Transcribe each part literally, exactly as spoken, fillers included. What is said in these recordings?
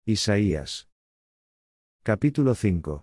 Isaías. Capítulo cinco.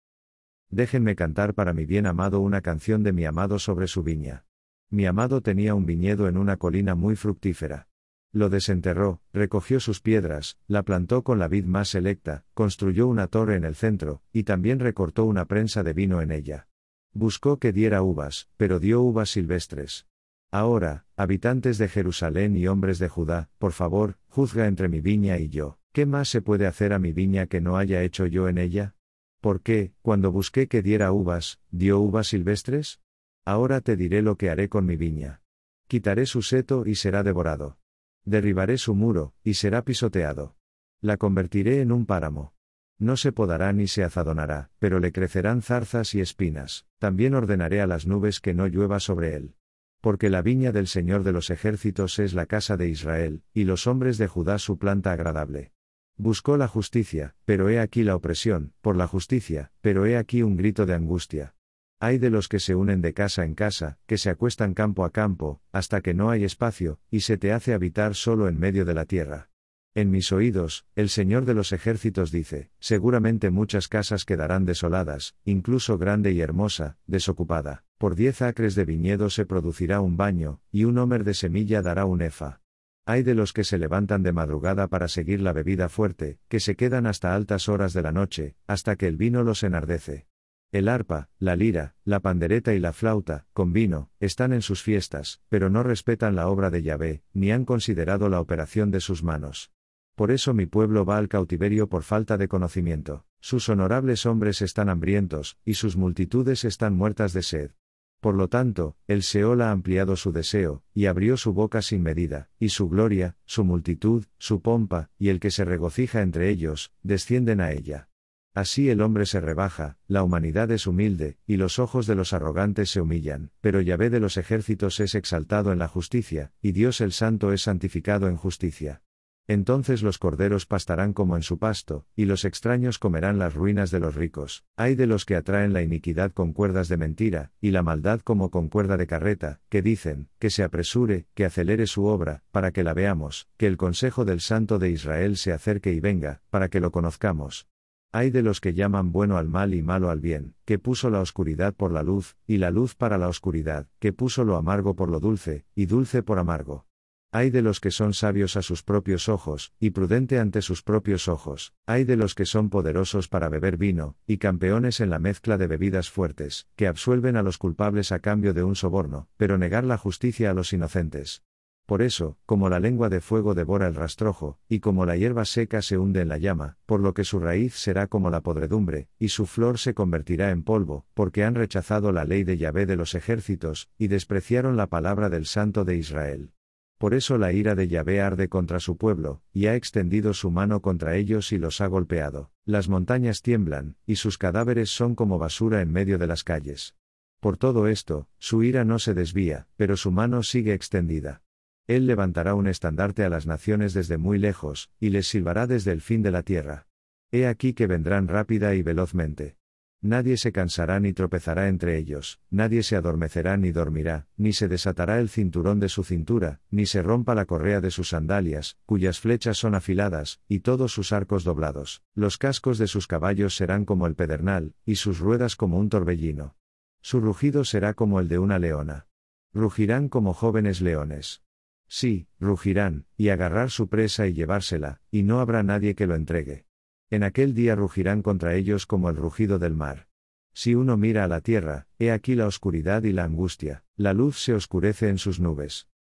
Déjenme cantar para mi bien amado una canción de mi amado sobre su viña. Mi amado tenía un viñedo en una colina muy fructífera. Lo desenterró, recogió sus piedras, la plantó con la vid más selecta, construyó una torre en el centro, y también recortó una prensa de vino en ella. Buscó que diera uvas, pero dio uvas silvestres. Ahora, habitantes de Jerusalén y hombres de Judá, por favor, juzga entre mi viña y yo. ¿Qué más se puede hacer a mi viña que no haya hecho yo en ella? ¿Por qué, cuando busqué que diera uvas, dio uvas silvestres? Ahora te diré lo que haré con mi viña. Quitaré su seto y será devorado. Derribaré su muro, y será pisoteado. La convertiré en un páramo. No se podará ni se azadonará, pero le crecerán zarzas y espinas. También ordenaré a las nubes que no llueva sobre él. Porque la viña del Señor de los ejércitos es la casa de Israel, y los hombres de Judá su planta agradable. Buscó la justicia, pero he aquí la opresión, por la justicia, pero he aquí un grito de angustia. Hay de los que se unen de casa en casa, que se acuestan campo a campo, hasta que no hay espacio, y se te hace habitar solo en medio de la tierra. En mis oídos, el Señor de los ejércitos dice, seguramente muchas casas quedarán desoladas, incluso grande y hermosa, desocupada. Por diez acres de viñedo se producirá un baño, y un homer de semilla dará un efa. Hay de los que se levantan de madrugada para seguir la bebida fuerte, que se quedan hasta altas horas de la noche, hasta que el vino los enardece. El arpa, la lira, la pandereta y la flauta, con vino, están en sus fiestas, pero no respetan la obra de Yahvé, ni han considerado la operación de sus manos. Por eso mi pueblo va al cautiverio por falta de conocimiento, sus honorables hombres están hambrientos, y sus multitudes están muertas de sed. Por lo tanto, el Seol ha ampliado su deseo, y abrió su boca sin medida, y su gloria, su multitud, su pompa, y el que se regocija entre ellos, descienden a ella. Así el hombre se rebaja, la humanidad es humilde, y los ojos de los arrogantes se humillan, pero Yahvé de los ejércitos es exaltado en la justicia, y Dios el Santo es santificado en justicia. Entonces los corderos pastarán como en su pasto, y los extraños comerán las ruinas de los ricos. Hay de los que atraen la iniquidad con cuerdas de mentira, y la maldad como con cuerda de carreta, que dicen, que se apresure, que acelere su obra, para que la veamos, que el consejo del Santo de Israel se acerque y venga, para que lo conozcamos. Hay de los que llaman bueno al mal y malo al bien, que puso la oscuridad por la luz, y la luz para la oscuridad, que puso lo amargo por lo dulce, y dulce por amargo. Hay de los que son sabios a sus propios ojos, y prudente ante sus propios ojos. Hay de los que son poderosos para beber vino, y campeones en la mezcla de bebidas fuertes, que absuelven a los culpables a cambio de un soborno, pero negar la justicia a los inocentes. Por eso, como la lengua de fuego devora el rastrojo, y como la hierba seca se hunde en la llama, por lo que su raíz será como la podredumbre, y su flor se convertirá en polvo, porque han rechazado la ley de Yahvé de los ejércitos, y despreciaron la palabra del Santo de Israel. Por eso la ira de Yahvé arde contra su pueblo, y ha extendido su mano contra ellos y los ha golpeado. Las montañas tiemblan, y sus cadáveres son como basura en medio de las calles. Por todo esto, su ira no se desvía, pero su mano sigue extendida. Él levantará un estandarte a las naciones desde muy lejos, y les silbará desde el fin de la tierra. He aquí que vendrán rápida y velozmente. Nadie se cansará ni tropezará entre ellos, nadie se adormecerá ni dormirá, ni se desatará el cinturón de su cintura, ni se rompa la correa de sus sandalias, cuyas flechas son afiladas, y todos sus arcos doblados. Los cascos de sus caballos serán como el pedernal, y sus ruedas como un torbellino. Su rugido será como el de una leona. Rugirán como jóvenes leones. Sí, rugirán, y agarrar su presa y llevársela, y no habrá nadie que lo entregue. En aquel día rugirán contra ellos como el rugido del mar. Si uno mira a la tierra, he aquí la oscuridad y la angustia, la luz se oscurece en sus nubes.